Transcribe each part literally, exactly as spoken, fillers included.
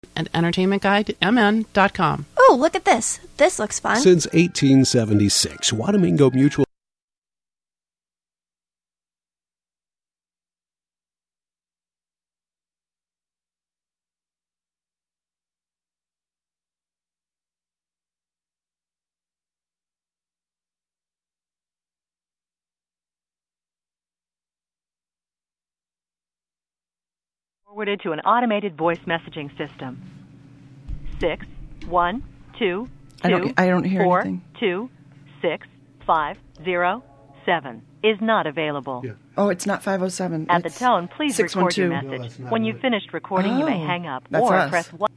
at entertainment guide m n dot com. Oh, look at this. This looks fun. Since eighteen seventy-six, Wanamingo Mutual forwarded to an automated voice messaging system. Six one two I two don't, I don't hear four anything. two six five zero seven is not available. Yeah. Oh, it's not five oh seven. At it's the tone, please record your six one two. message. No, that's not when it. you've finished recording, you may Oh, hang up that's or us. press one.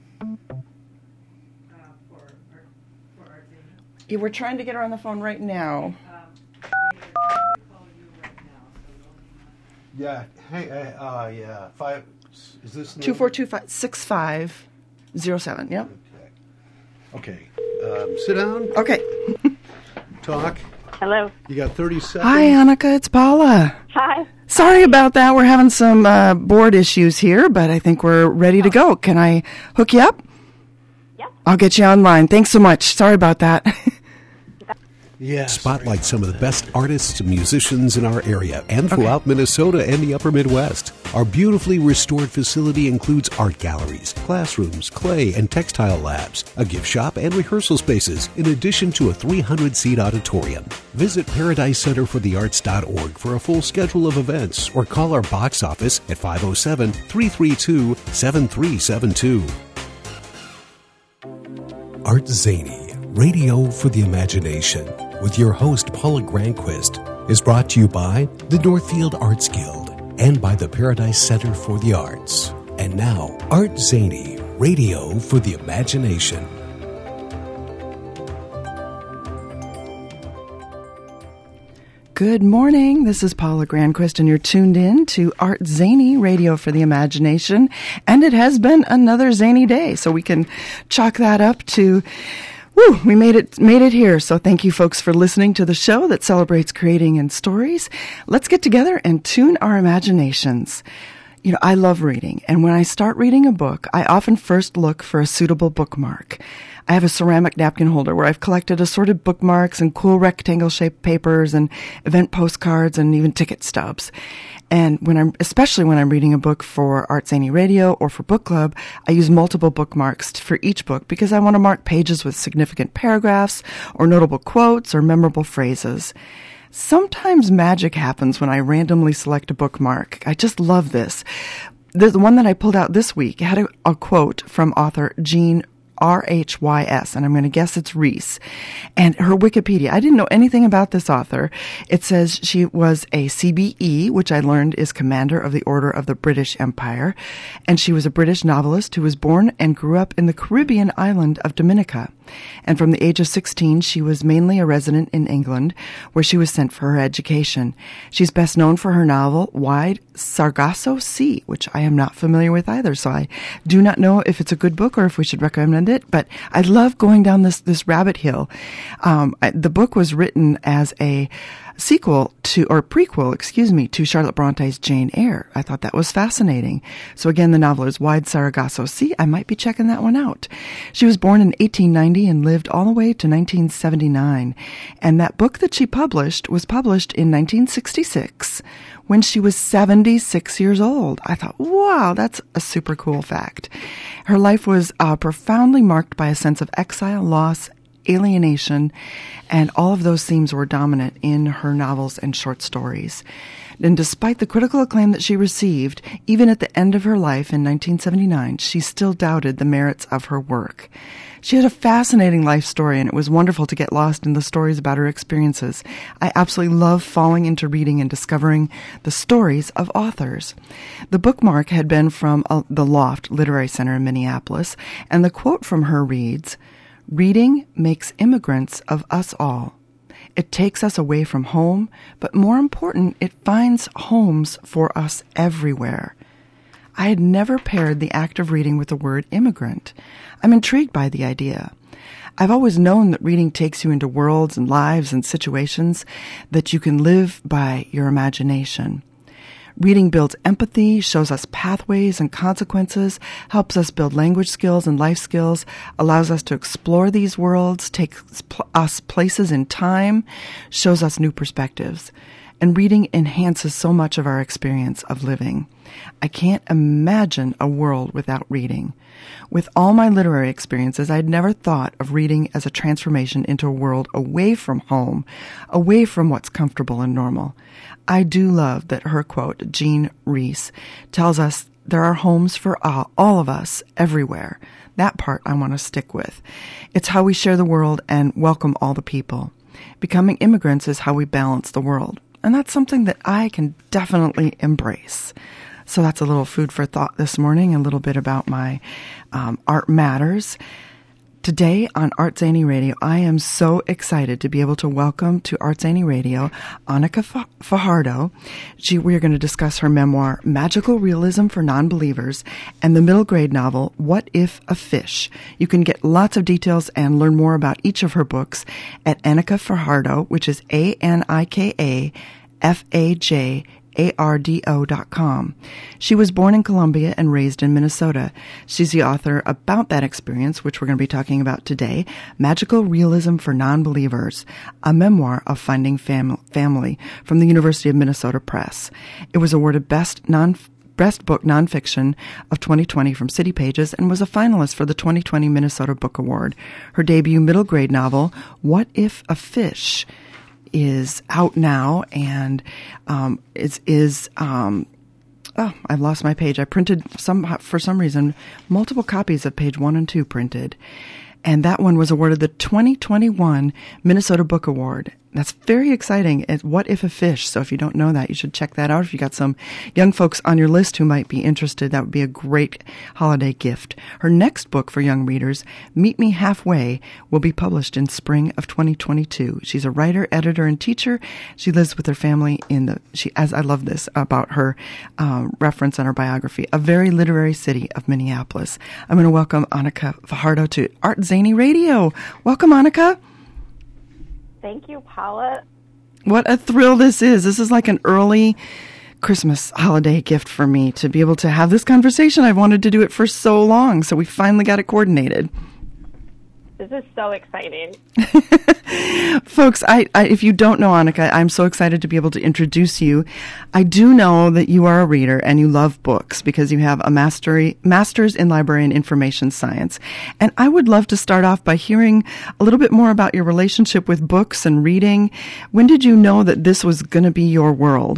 Yeah, we're trying to get her on the phone right now. Yeah. Hey. Uh, uh, yeah. Five. Is this the Two four two five six five zero seven. Yep. Okay. Um, sit down. Okay. Talk. Hello. You got thirty seconds. Hi, Annika. It's Paula. Hi. Sorry about that. We're having some uh, board issues here, but I think we're ready to go. Can I hook you up? Yep. I'll get you online. Thanks so much. Sorry about that. Yeah. Spotlight some of the best artists and musicians in our area and throughout okay. Minnesota and the upper Midwest. Our beautifully restored facility includes art galleries, classrooms, clay and textile labs, a gift shop and rehearsal spaces, in addition to a three hundred seat auditorium. Visit paradise center for the arts dot org for a full schedule of events or call our box office at five oh seven, three three two, seven three seven two. Art Zany, Radio for the Imagination, with your host Paula Granquist, is brought to you by the Northfield Arts Guild and by the Paradise Center for the Arts. And now, Art Zany, Radio for the Imagination. Good morning. This is Paula Granquist, and you're tuned in to Art Zany, Radio for the Imagination. And it has been another zany day, so we can chalk that up to... Woo, we made it made it here. So thank you folks for listening to the show that celebrates creating and stories. Let's get together and tune our imaginations. You know, I love reading, and when I start reading a book, I often first look for a suitable bookmark. I have a ceramic napkin holder where I've collected assorted bookmarks and cool rectangle-shaped papers and event postcards and even ticket stubs. And when I'm, especially when I'm reading a book for Art Zany Radio or for book club, I use multiple bookmarks for each book because I want to mark pages with significant paragraphs or notable quotes or memorable phrases. Sometimes magic happens when I randomly select a bookmark. I just love this. The, the one that I pulled out this week had a, a quote from author Jean R H Y S, and I'm going to guess it's Reese. And her Wikipedia, I didn't know anything about this author. It says she was a C B E, which I learned is Commander of the Order of the British Empire, and she was a British novelist who was born and grew up in the Caribbean island of Dominica. And from the age of sixteen, she was mainly a resident in England, where she was sent for her education. She's best known for her novel, Wide Sargasso Sea, which I am not familiar with either, so I do not know if it's a good book or if we should recommend it, but I love going down this, this rabbit hill. Um, I, the book was written as a sequel to, or prequel, excuse me, to Charlotte Bronte's Jane Eyre. I thought that was fascinating. So again, the novel is Wide Sargasso Sea. I might be checking that one out. She was born in eighteen ninety and lived all the way to nineteen seventy-nine. And that book that she published was published in nineteen sixty-six when she was seventy-six years old. I thought, wow, that's a super cool fact. Her life was uh, profoundly marked by a sense of exile, loss, alienation, and all of those themes were dominant in her novels and short stories. And despite the critical acclaim that she received, even at the end of her life in nineteen seventy-nine, she still doubted the merits of her work. She had a fascinating life story, and it was wonderful to get lost in the stories about her experiences. I absolutely love falling into reading and discovering the stories of authors. The bookmark had been from uh, the Loft Literary Center in Minneapolis, and the quote from her reads, "Reading makes immigrants of us all. It takes us away from home, but more important, it finds homes for us everywhere." I had never paired the act of reading with the word immigrant. I'm intrigued by the idea. I've always known that reading takes you into worlds and lives and situations that you can live by your imagination. Reading builds empathy, shows us pathways and consequences, helps us build language skills and life skills, allows us to explore these worlds, takes pl- us places in time, shows us new perspectives. And reading enhances so much of our experience of living. I can't imagine a world without reading. With all my literary experiences, I'd never thought of reading as a transformation into a world away from home, away from what's comfortable and normal. I do love that her quote, Jean Reese, tells us there are homes for all, all of us, everywhere. That part I want to stick with. It's how we share the world and welcome all the people. Becoming immigrants is how we balance the world. And that's something that I can definitely embrace. So that's a little food for thought this morning, a little bit about my um, Art Matters. Today on Art Zany Radio, I am so excited to be able to welcome to Art Zany Radio Annika Fajardo. She, we are going to discuss her memoir, Magical Realism for Non-Believers, and the middle grade novel, What If a Fish? You can get lots of details and learn more about each of her books at Annika Fajardo, which is A N I K A F A J A R D O dot com. She was born in Colombia and raised in Minnesota. She's the author about that experience, which we're going to be talking about today, Magical Realism for Non-Believers, a memoir of finding fam- family from the University of Minnesota Press. It was awarded Best Non Best Book Nonfiction of twenty twenty from City Pages and was a finalist for the twenty twenty Minnesota Book Award. Her debut middle grade novel, What If a Fish?, is out now and um, is is um, oh I've lost my page. I printed some for some reason multiple copies of page one and two printed, and that one was awarded the twenty twenty-one Minnesota Book Award. That's very exciting. It's What If a Fish? So if you don't know that, you should check that out. If you got some young folks on your list who might be interested, that would be a great holiday gift. Her next book for young readers, Meet Me Halfway, will be published in spring of twenty twenty-two. She's a writer, editor, and teacher. She lives with her family in the, she, as I love this about her um, reference on her biography, a very literary city of Minneapolis. I'm going to welcome Annika Fajardo to Art Zany Radio. Welcome, Annika. Thank you, Paula. What a thrill this is. This is like an early Christmas holiday gift for me to be able to have this conversation. I've wanted to do it for so long, so we finally got it coordinated. This is so exciting. Folks, I, I, if you don't know Annika, I'm so excited to be able to introduce you. I do know that you are a reader and you love books because you have a mastery, master's in library and information science. And I would love to start off by hearing a little bit more about your relationship with books and reading. When did you know that this was going to be your world?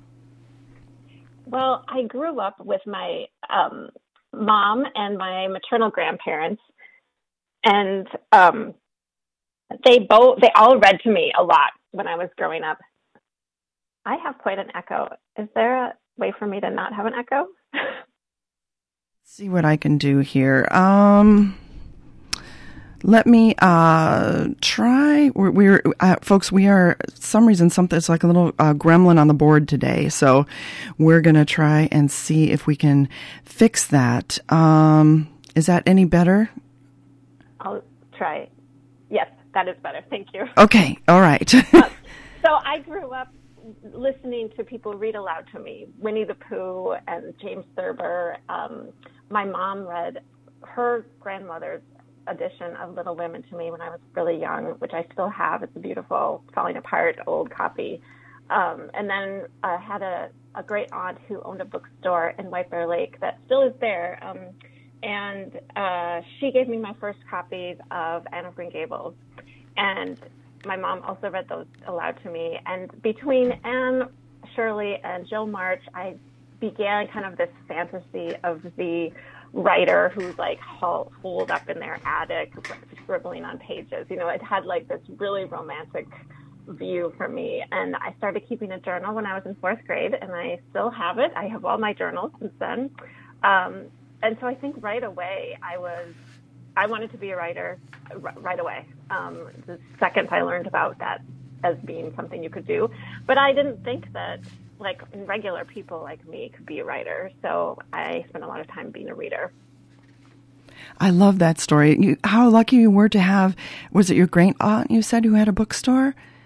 Well, I grew up with my um, mom and my maternal grandparents. And um, they both, they all read to me a lot when I was growing up. I have quite an echo. Is there a way for me to not have an echo? Let's see what I can do here. Um, let me uh, try. We're, we're uh, folks, we are, some reason, something, it's like a little uh, gremlin on the board today. So we're going to try and see if we can fix that. Um, is that any better? I'll try. Yes, that is better. Thank you. Okay. All right. uh, so I grew up listening to people read aloud to me, Winnie the Pooh and James Thurber. Um, my mom read her grandmother's edition of Little Women to me when I was really young, which I still have. It's a beautiful, falling apart old copy. Um, and then I had a, a great aunt who owned a bookstore in White Bear Lake that still is there. Um, And uh, she gave me my first copies of Anne of Green Gables. And my mom also read those aloud to me. And between Anne Shirley and Jill March, I began kind of this fantasy of the writer who's like holed up in their attic, scribbling on pages. You know, it had like this really romantic view for me. And I started keeping a journal when I was in fourth grade, and I still have it. I have all my journals since then. Um, And so I think right away I was, I wanted to be a writer r- right away. Um, the second I learned about that as being something you could do. But I didn't think that, like, regular people like me could be a writer. So I spent a lot of time being a reader. I love that story. You, how lucky you were to have, was it your great aunt you said who had a bookstore?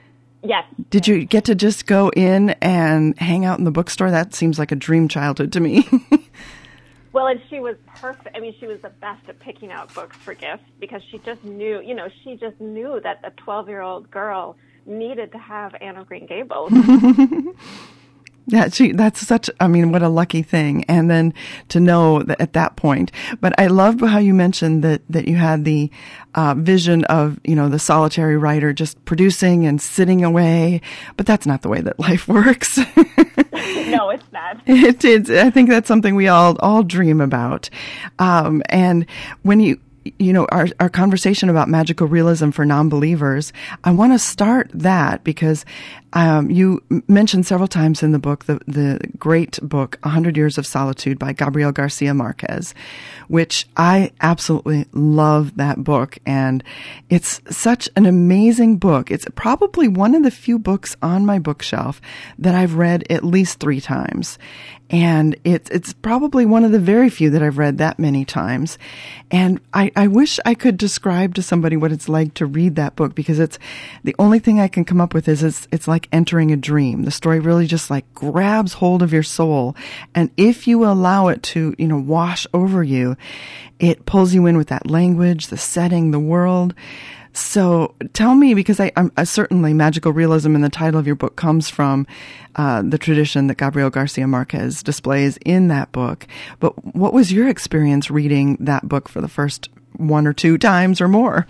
Yes. Did you get to just go in and hang out in the bookstore? That seems like a dream childhood to me. Well, and she was perfect. I mean, she was the best at picking out books for gifts because she just knew, you know, she just knew that a twelve-year-old girl needed to have Anne of Green Gables. Yeah, she, that's such, I mean, what a lucky thing. And then to know that at that point, but I love how you mentioned that, that you had the uh, vision of, you know, the solitary writer just producing and sitting away, but that's not the way that life works. No, it's not. It is. I think that's something we all, all dream about. Um, and when you, you know, our, our conversation about magical realism for non-believers, I want to start that because um, you mentioned several times in the book the, the great book, A Hundred Years of Solitude by Gabriel Garcia Marquez, which I absolutely love that book. And it's such an amazing book. It's probably one of the few books on my bookshelf that I've read at least three times. And it's, it's probably one of the very few that I've read that many times. And I, I wish I could describe to somebody what it's like to read that book because it's the only thing I can come up with is it's, it's like entering a dream. The story really just like grabs hold of your soul. And if you allow it to, you know, wash over you, it pulls you in with that language, the setting, the world. So tell me, because I, I'm I certainly magical realism in the title of your book comes from uh, the tradition that Gabriel Garcia Marquez displays in that book. But what was your experience reading that book for the first one or two times or more?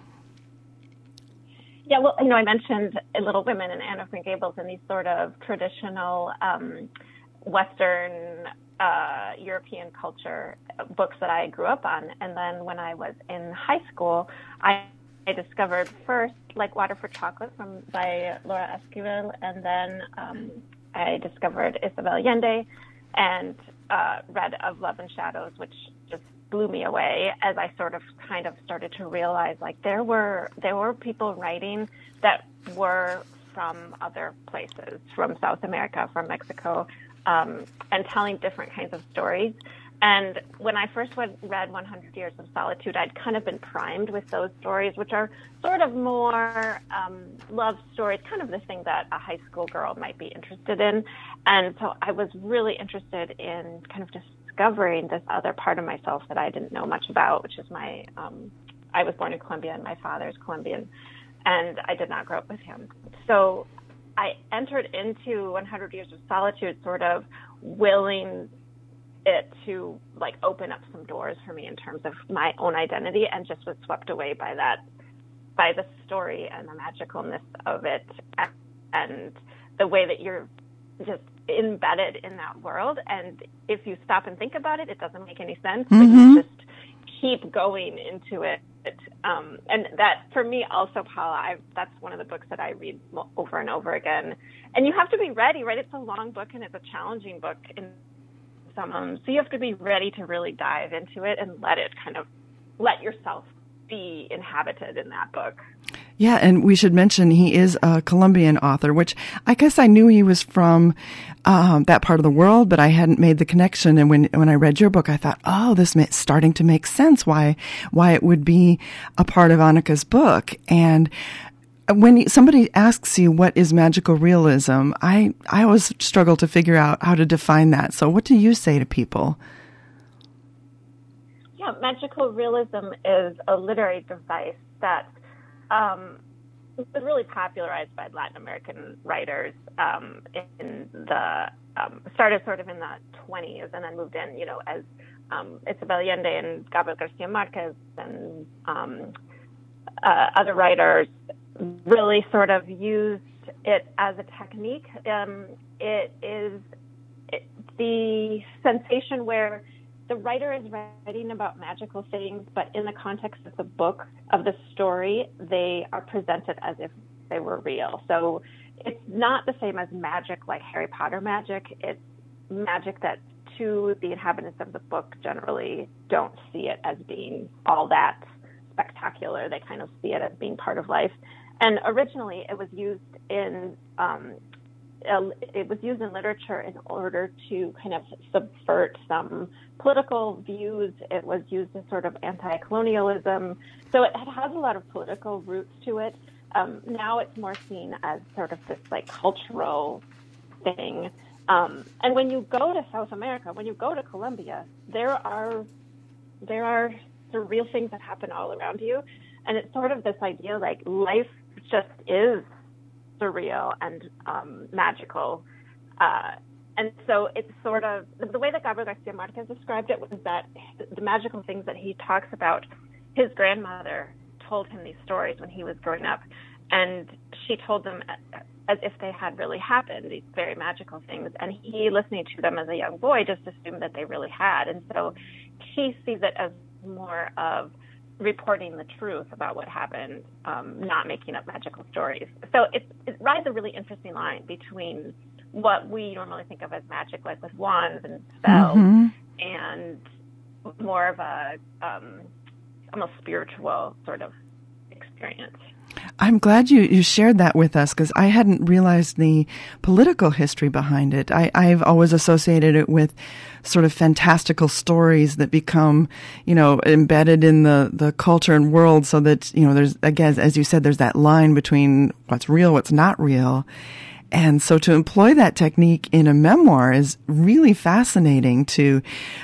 Yeah, well, you know, I mentioned Little Women and Anne of Green Gables and these sort of traditional um, Western uh, European culture books that I grew up on. And then when I was in high school, I I discovered first Like Water for Chocolate from by Laura Esquivel, and then um, I discovered Isabel Allende and uh, read Of Love and Shadows, which just blew me away as I sort of kind of started to realize like there were there were people writing that were from other places, from South America, from Mexico, um, and telling different kinds of stories. And when I first read one hundred Years of Solitude, I'd kind of been primed with those stories, which are sort of more um, love stories, kind of the thing that a high school girl might be interested in. And so I was really interested in kind of discovering this other part of myself that I didn't know much about, which is my, um, I was born in Colombia and my father's Colombian, and I did not grow up with him. So I entered into one hundred Years of Solitude sort of willing it to like open up some doors for me in terms of my own identity, and just was swept away by that, by the story and the magicalness of it, and the way that you're just embedded in that world. And if you stop and think about it, it doesn't make any sense, mm-hmm. but you just keep going into it. Um, and that, for me also, Paula, I, that's one of the books that I read over and over again. And you have to be ready, right? It's a long book and it's a challenging book in Um, so you have to be ready to really dive into it and let it kind of, let yourself be inhabited in that book. Yeah, and we should mention he is a Colombian author, which I guess I knew he was from um, that part of the world, but I hadn't made the connection. And when when I read your book, I thought, oh, this is starting to make sense why why it would be a part of Annika's book. And when somebody asks you what is magical realism, I, I always struggle to figure out how to define that. So what do you say to people? Yeah, magical realism is a literary device that um, was really popularized by Latin American writers um, in the, um, started sort of in the twenties and then moved in, you know, as um, Isabel Allende and Gabriel Garcia Marquez and um, uh, other writers really sort of used it as a technique. Um, it is it, the sensation where the writer is writing about magical things, but in the context of the book, of the story, they are presented as if they were real. So it's not the same as magic like Harry Potter magic. It's magic that to the inhabitants of the book generally don't see it as being all that spectacular. They kind of see it as being part of life. And originally, it was used in um, it was used in literature in order to kind of subvert some political views. It was used as sort of anti-colonialism. So it has a lot of political roots to it. um, now it's more seen as sort of this like cultural thing. Um, and when you go to South America, when you go to Colombia, there are there are surreal things that happen all around you, and it's sort of this idea like life just is surreal and um, magical. Uh, and so it's sort of the way that Gabriel Garcia Marquez described it was that the magical things that he talks about, his grandmother told him these stories when he was growing up, and she told them as if they had really happened, these very magical things. And he, listening to them as a young boy, just assumed that they really had. And so he sees it as more of reporting the truth about what happened, um, not making up magical stories. So it, it rides a really interesting line between what we normally think of as magic, like with wands and spells, mm-hmm. and more of a um, almost spiritual sort of experience. I'm glad you, you shared that with us, because I hadn't realized the political history behind it. I, I've always associated it with sort of fantastical stories that become, you know, embedded in the, the culture and world, so that, you know, there's, again, as you said, there's that line between what's real, what's not real. And so to employ that technique in a memoir is really fascinating to,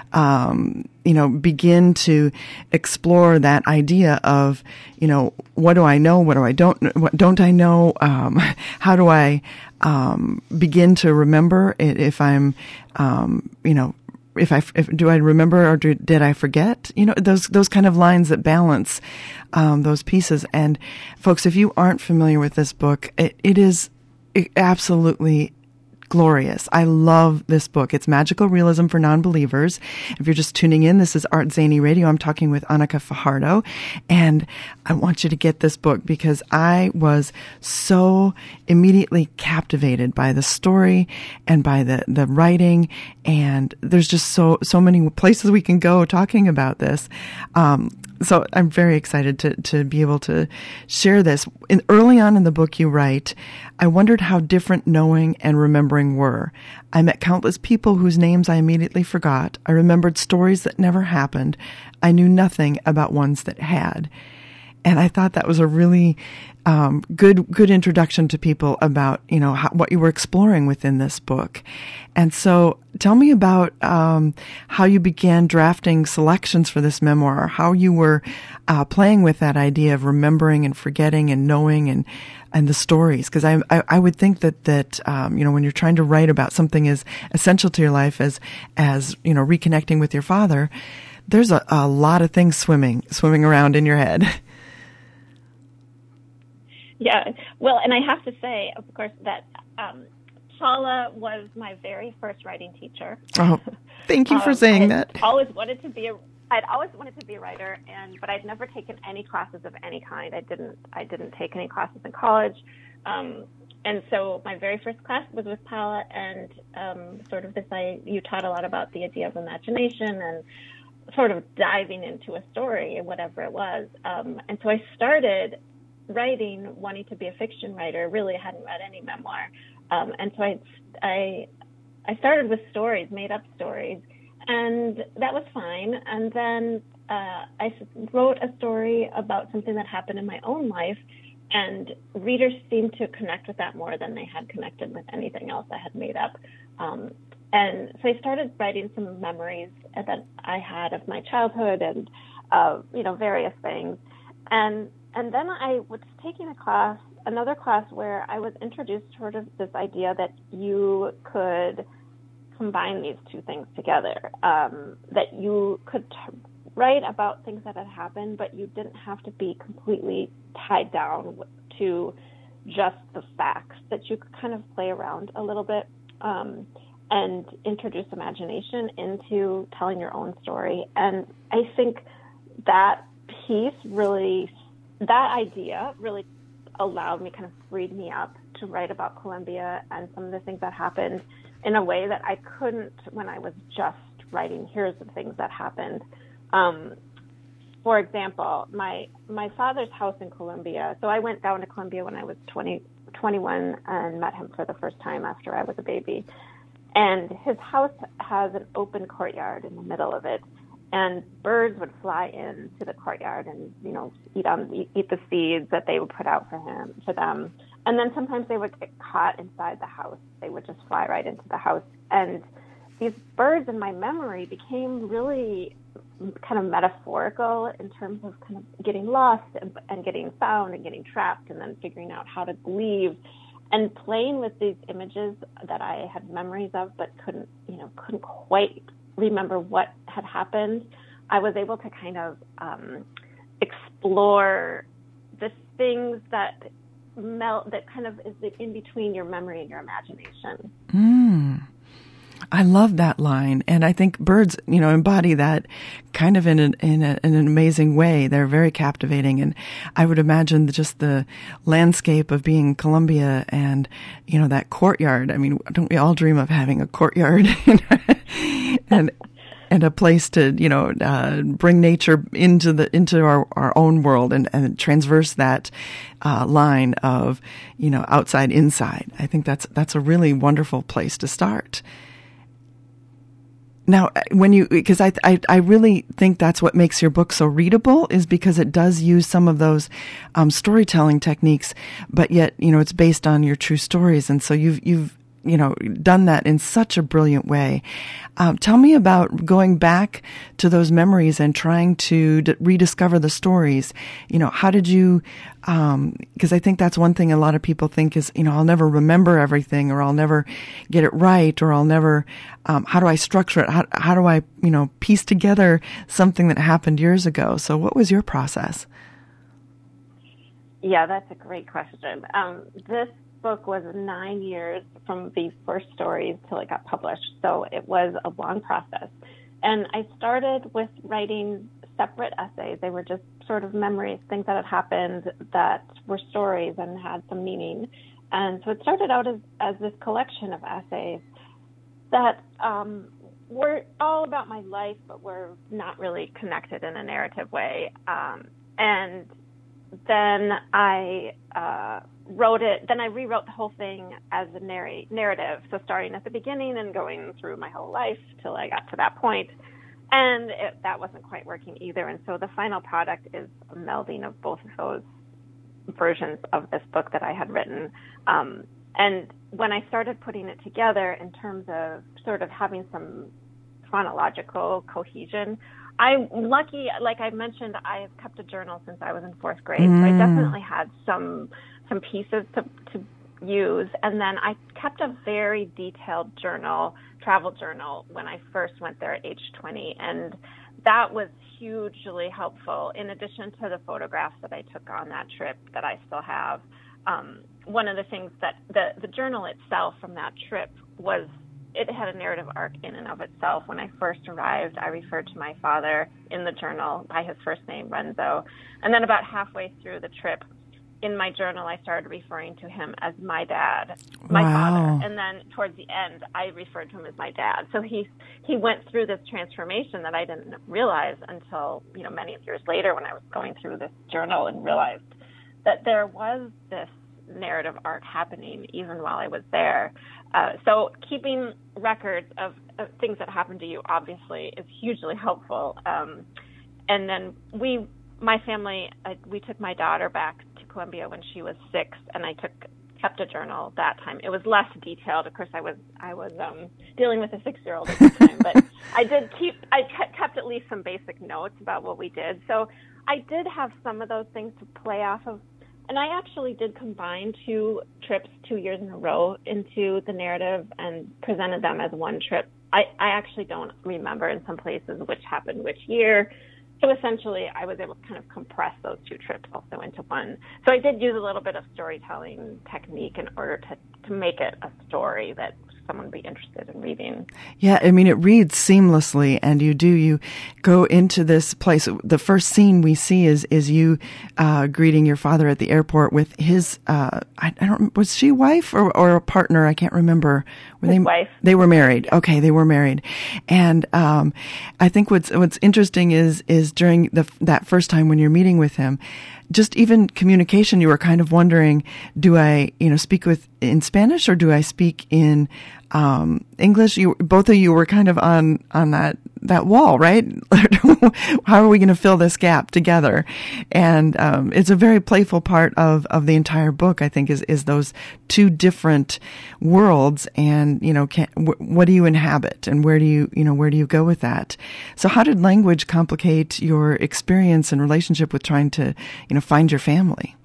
um, you know, begin to explore that idea of, you know, what do I know? What do I don't, what don't I know? Um, how do I, um, begin to remember it if I'm, um, you know, if I, if, do I remember or do, did I forget? You know, those, those kind of lines that balance, um, those pieces. And folks, if you aren't familiar with this book, it, it is, absolutely glorious. I love this book. It's Magical Realism for Non-Believers. If you're just tuning in, this is Art Zany Radio. I'm talking with Annika Fajardo, and I want you to get this book because I was so immediately captivated by the story and by the, the writing, and there's just so, so many places we can go talking about this. Um, So I'm very excited to, to be able to share this. In, early on in the book you write, I wondered how different knowing and remembering were. I met countless people whose names I immediately forgot. I remembered stories that never happened. I knew nothing about ones that had. And I thought that was a really um, good good introduction to people about, you know, how, what you were exploring within this book. And so tell me about um, how you began drafting selections for this memoir, how you were uh, playing with that idea of remembering and forgetting and knowing and and the stories. Because I, I I would think that, that um, you know, when you're trying to write about something as essential to your life as, as you know, reconnecting with your father, there's a, a lot of things swimming swimming around in your head. Yeah, well, and I have to say, of course, that um, Paula was my very first writing teacher. Oh, thank you for um, saying that. Always wanted to be a, I'd always wanted to be a writer, and but I'd never taken any classes of any kind. I didn't. I didn't take any classes in college, um, and so my very first class was with Paula, and um, sort of this. I you taught a lot about the idea of imagination and sort of diving into a story, whatever it was, um, and so I started writing, wanting to be a fiction writer. Really, I hadn't read any memoir, um, and so I, I, I started with stories, made up stories, and that was fine. And then uh, I wrote a story about something that happened in my own life, and readers seemed to connect with that more than they had connected with anything else I had made up. Um, and so I started writing some memories that I had of my childhood and, uh, you know, various things, and. And then I was taking a class, another class where I was introduced to sort of this idea that you could combine these two things together, um, that you could t- write about things that had happened, but you didn't have to be completely tied down to just the facts, that you could kind of play around a little bit um, and introduce imagination into telling your own story. And I think that piece really That idea really allowed me, kind of freed me up to write about Colombia and some of the things that happened in a way that I couldn't when I was just writing, here's the things that happened. Um, for example, my my father's house in Colombia, so I went down to Colombia when I was twenty, twenty-one and met him for the first time after I was a baby. And his house has an open courtyard in the middle of it. and birds would fly into the courtyard and, you know, eat on eat the seeds that they would put out for him, for them. And then sometimes they would get caught inside the house. They would just fly right into the house. And these birds in my memory became really kind of metaphorical in terms of kind of getting lost and, and getting found and getting trapped and then figuring out how to leave and playing with these images that I had memories of but couldn't, you know, couldn't quite remember what had happened. I was able to kind of um, explore the things that melt, that kind of is in between your memory and your imagination. Mm. I love that line, and I think birds, you know, embody that kind of in an in, a, in an amazing way. They're very captivating, and I would imagine just the landscape of being in Colombia and, you know, that courtyard. I mean, don't we all dream of having a courtyard and and a place to, you know, uh, bring nature into the into our, our own world and, and transverse that uh, line of, you know, outside inside. I think that's that's a really wonderful place to start. Now, when you, because I, I, I really think that's what makes your book so readable, is because it does use some of those um, storytelling techniques, but yet, you know, it's based on your true stories, and so you've, you've, you know, done that in such a brilliant way. Um, tell me about going back to those memories and trying to d- rediscover the stories. You know, how did you, um, because I think that's one thing a lot of people think is, you know, I'll never remember everything, or I'll never get it right, or I'll never, um, how do I structure it? How, how do I, you know, piece together something that happened years ago? So what was your process? Yeah, that's a great question. Um, this book was nine years from the first stories till it got published, so it was a long process. And I started with writing separate essays. They were just sort of memories, things that had happened that were stories and had some meaning. And so it started out as, as this collection of essays that um, were all about my life, but were not really connected in a narrative way. Um, and then I uh, wrote it, then I rewrote the whole thing as a narr- narrative. So starting at the beginning and going through my whole life till I got to that point. And it, that wasn't quite working either. And so the final product is a melding of both of those versions of this book that I had written. Um, and when I started putting it together in terms of sort of having some chronological cohesion, I'm lucky, like I mentioned, I've kept a journal since I was in fourth grade, mm. so I definitely had some some pieces to, to use. And then I kept a very detailed journal, travel journal, when I first went there at age twenty, and that was hugely helpful. In addition to the photographs that I took on that trip that I still have, um, one of the things that the, the journal itself from that trip was, it had a narrative arc in and of itself. When I first arrived, I referred to my father in the journal by his first name, Renzo. And then about halfway through the trip, in my journal, I started referring to him as my dad, my wow. father. And then towards the end, I referred to him as my dad. So he he went through this transformation that I didn't realize until, you know, many years later when I was going through this journal and realized that there was this narrative arc happening even while I was there. Uh, so keeping records of, of things that happened to you obviously is hugely helpful. Um, and then we, my family, uh, we took my daughter back to Colombia when she was six, and I took kept a journal that time. It was less detailed. Of course, I was I was um, dealing with a six-year-old at the time, but I did keep I kept at least some basic notes about what we did. So I did have some of those things to play off of. And I actually did combine two trips two years in a row into the narrative and presented them as one trip. I, I actually don't remember in some places which happened which year. So essentially, I was able to kind of compress those two trips also into one. So I did use a little bit of storytelling technique in order to, to make it a story that someone would be interested in reading. Yeah, I mean, it reads seamlessly, and you do, you go into this place. The first scene we see is is you uh, greeting your father at the airport with his, uh, I, I don't, was she wife or, or a partner? I can't remember. Were his they, wife. They were married. Okay, they were married. And um, I think what's what's interesting is is during the that first time when you're meeting with him, just even communication, you were kind of wondering, do I, you know, speak with in Spanish or do I speak in um, English, you both of you were kind of on on that that wall, right? How are we going to fill this gap together? And um, it's a very playful part of of the entire book, I think, is is those two different worlds, and you know, can, wh- what do you inhabit, and where do you you know where do you go with that? So, how did language complicate your experience and relationship with trying to you know find your family?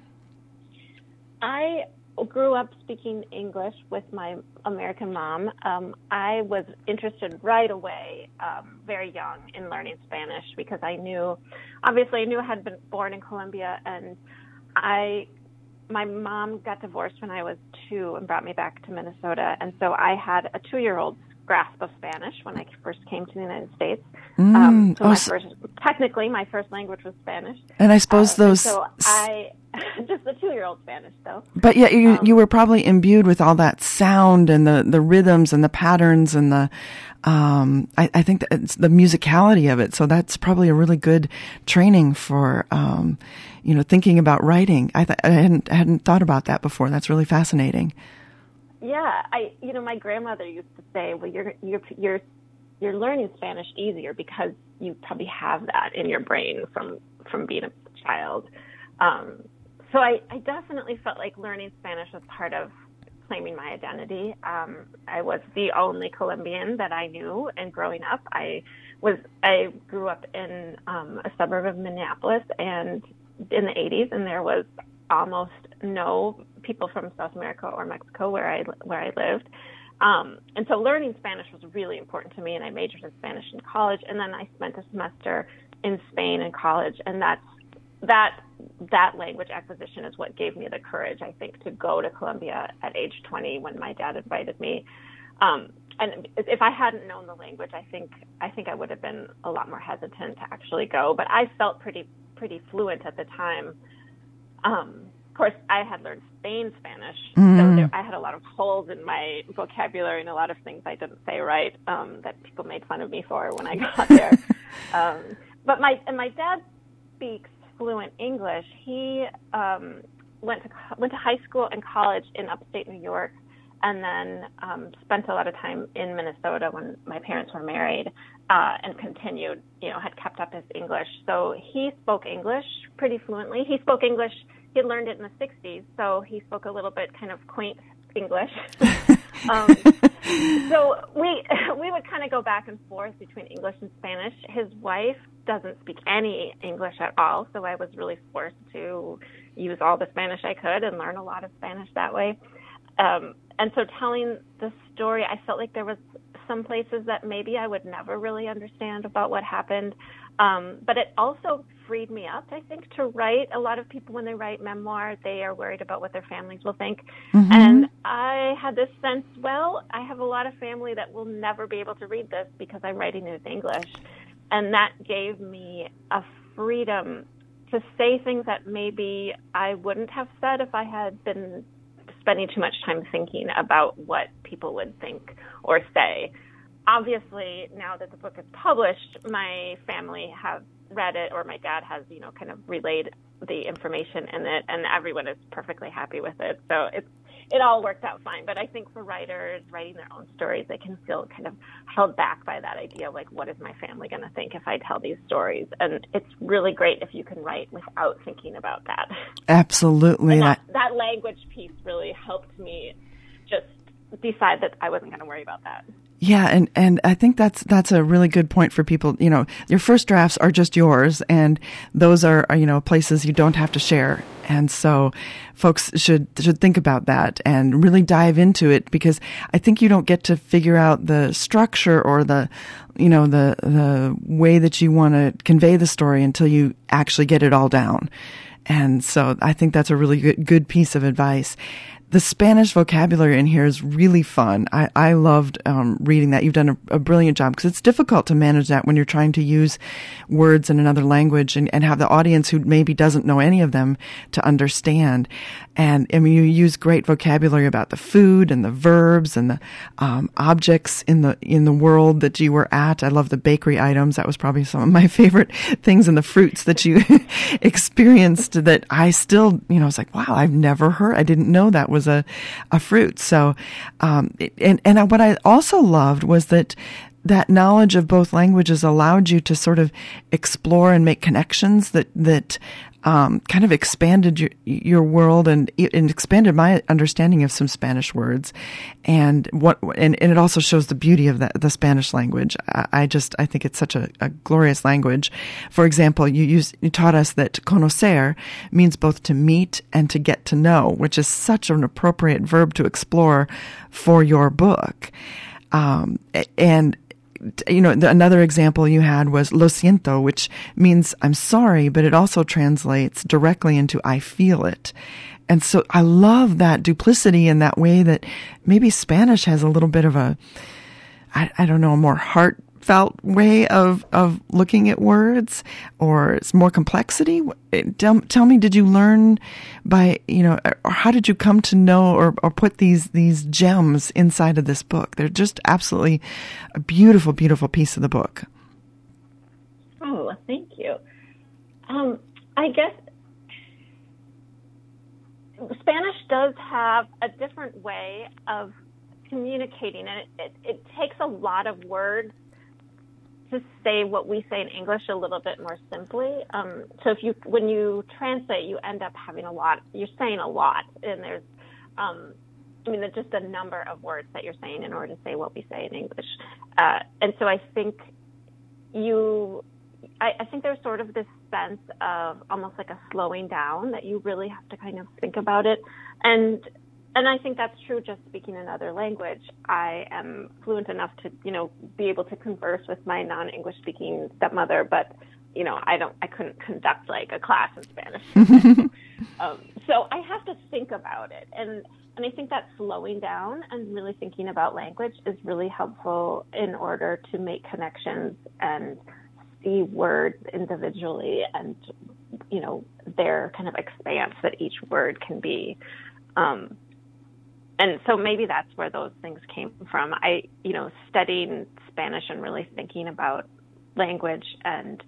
I grew up speaking English with my American mom. Um, I was interested right away, um, very young, in learning Spanish because I knew, obviously I knew I had been born in Colombia, and I, my mom got divorced when I was two and brought me back to Minnesota, and so I had a two-year-old's grasp of Spanish when I first came to the United States. Mm. Um, so oh, my so first, technically, my first language was Spanish. And I suppose uh, those... So I, just the two-year-old Spanish, though. But yeah, you, um, you were probably imbued with all that sound and the, the rhythms and the patterns and the, um, I, I think that it's the musicality of it. So that's probably a really good training for, um, you know, thinking about writing. I, th- I hadn't, I hadn't thought about that before. That's really fascinating. Yeah, I you know my grandmother used to say, well, you're you're you're you're learning Spanish easier because you probably have that in your brain from from being a child. Um, so I, I definitely felt like learning Spanish was part of claiming my identity. Um, I was the only Colombian that I knew, and growing up, I was I grew up in um, a suburb of Minneapolis, and in the eighties, and there was almost no people from South America or Mexico where I where I lived, um, and so learning Spanish was really important to me. And I majored in Spanish in college, and then I spent a semester in Spain in college, and that's that that language acquisition is what gave me the courage, I think, to go to Colombia at age twenty when my dad invited me. Um, and if I hadn't known the language, I think I think I would have been a lot more hesitant to actually go. But I felt pretty pretty fluent at the time. Um, of course, I had learned Spain Spanish, mm. so there, I had a lot of holes in my vocabulary and a lot of things I didn't say right um, that people made fun of me for when I got there. um, but my and my dad speaks fluent English. He um, went to went to high school and college in upstate New York, and then um, spent a lot of time in Minnesota when my parents were married, uh, and continued, you know, had kept up his English. So he spoke English pretty fluently. He spoke English, he had learned it in the sixties, so he spoke a little bit kind of quaint English. um, so we we would kind of go back and forth between English and Spanish. His wife doesn't speak any English at all, so I was really forced to use all the Spanish I could and learn a lot of Spanish that way. Um, and so telling the story, I felt like there was some places that maybe I would never really understand about what happened. Um, but it also freed me up, I think, to write. A lot of people, when they write memoir, they are worried about what their families will think. Mm-hmm. And I had this sense, well, I have a lot of family that will never be able to read this because I'm writing it in English. And that gave me a freedom to say things that maybe I wouldn't have said if I had been spending too much time thinking about what people would think or say. Obviously, now that the book is published, my family have read it, or my dad has, you know, kind of relayed the information in it, and everyone is perfectly happy with it. So it's it all worked out fine. But I think for writers writing their own stories, they can feel kind of held back by that idea of, like, what is my family going to think if I tell these stories? And it's really great if you can write without thinking about that. Absolutely. And that, that language piece really helped me just decide that I wasn't going to worry about that. Yeah, and, and I think that's that's a really good point for people. You know, your first drafts are just yours, and those are, are you know places you don't have to share. And so, folks should should think about that and really dive into it, because I think you don't get to figure out the structure or the you know the the way that you want to convey the story until you actually get it all down. And so, I think that's a really good good piece of advice. The Spanish vocabulary in here is really fun. I, I loved um, reading that. You've done a, a brilliant job, because it's difficult to manage that when you're trying to use words in another language and, and have the audience who maybe doesn't know any of them to understand. And I mean, you use great vocabulary about the food and the verbs and the um, objects in the in the world that you were at. I love the bakery items. That was probably some of my favorite things, and the fruits that you experienced that I still, you know, was like, wow, I've never heard. I didn't know that was was a, a fruit. So, um, and, and what I also loved was that that knowledge of both languages allowed you to sort of explore and make connections that, that, um, kind of expanded your, your world and, and expanded my understanding of some Spanish words. And what, and, and it also shows the beauty of the, the Spanish language. I, I just, I think it's such a, a glorious language. For example, you use, you taught us that conocer means both to meet and to get to know, which is such an appropriate verb to explore for your book. Um, and, you know, the, another example you had was lo siento, which means I'm sorry, but it also translates directly into I feel it. And so I love that duplicity in that way that maybe Spanish has a little bit of a, I, I don't know, a more heartfelt way of, of looking at words, or it's more complexity. Tell, tell me, did you learn by, you know, or how did you come to know or, or put these, these gems inside of this book? They're just absolutely a beautiful, beautiful piece of the book. Oh, thank you. Um, I guess Spanish does have a different way of communicating, and it, it, it takes a lot of words to say what we say in English a little bit more simply. Um, so if you, when you translate, you end up having a lot, you're saying a lot, and there's, um, I mean, there's just a number of words that you're saying in order to say what we say in English. Uh, and so I think you, I, I think there's sort of this sense of almost like a slowing down that you really have to kind of think about it. And And I think that's true just speaking another language. I am fluent enough to, you know, be able to converse with my non-English speaking stepmother, but, you know, I don't, I couldn't conduct like a class in Spanish. um, so I have to think about it. And, and I think that slowing down and really thinking about language is really helpful in order to make connections and see words individually and, you know, their kind of expanse that each word can be. Um, And so maybe that's where those things came from. I, you know, studying Spanish and really thinking about language and